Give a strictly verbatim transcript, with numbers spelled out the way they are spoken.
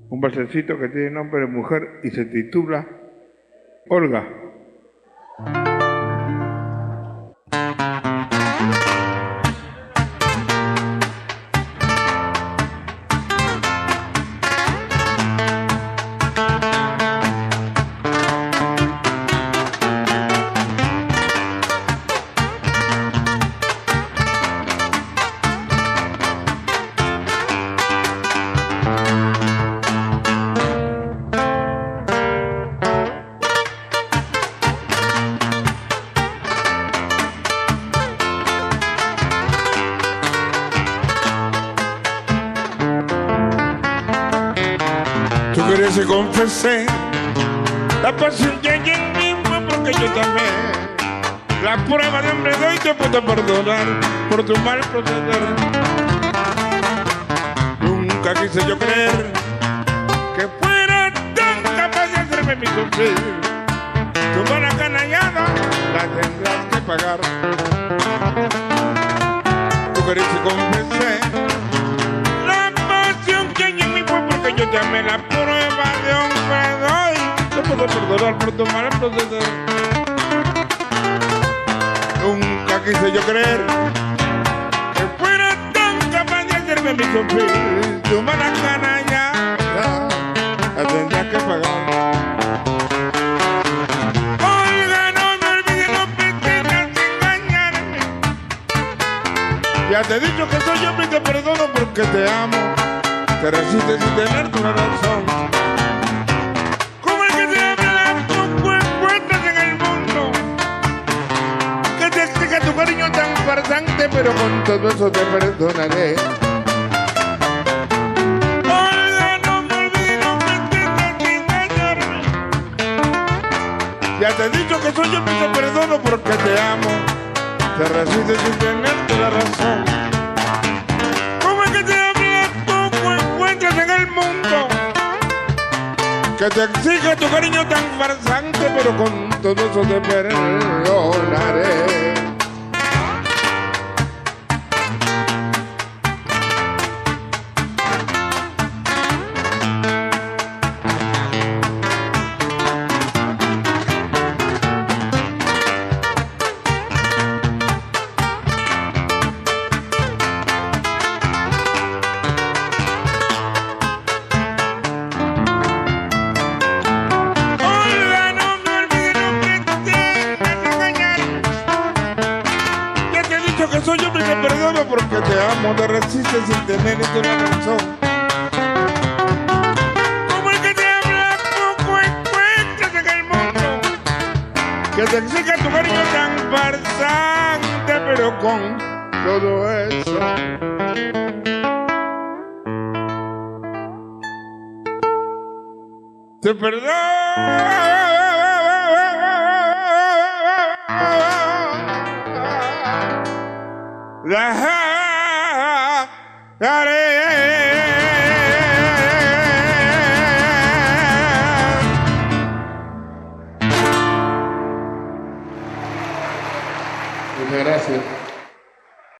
Un balsecito que tiene nombre de mujer y se titula Olga. Tú quieres que confesé la pasión que hay en mí fue porque yo también la prueba de hombre doy te puedo perdonar por tu mal proceder. Nunca quise yo creer que fuera tan capaz de hacerme mi sufrir. Tu mala canallada la tendrás que pagar. Tú quieres que confesé la pasión que hay en mí fue porque yo te amé, la prueba de hombre doy te puedo perdonar por tu mal proceder. Nunca quise yo creer que fuera tan capaz de hacerme mi sufrir. Tu mala canallada la tendrás que pagar. Oiga, no me olvides, no pretendas engañarme. Ya te he dicho que soy hombre y te perdono porque te amo. Te resistes sin tener tu razón. Como el que te habla poco encuentras en el mundo, que te explica tu cariño tan farsante, pero con todo eso te perdonaré. Oiga, no me olvides, no pretendas engañarme. Ya te he dicho que soy yo y te perdono porque te amo. Te resistes sin tener la razón. Como el que te habla poco encuentras en el mundo, que te exige tu cariño tan farsante, pero con todo eso te perdonaré. Que soy yo y te perdono porque te amo, te resistes sin tener ninguna razón. Como el que te habla poco encuentras en el mundo, que te exige tu cariño tan farsante, pero con todo eso te perdono. La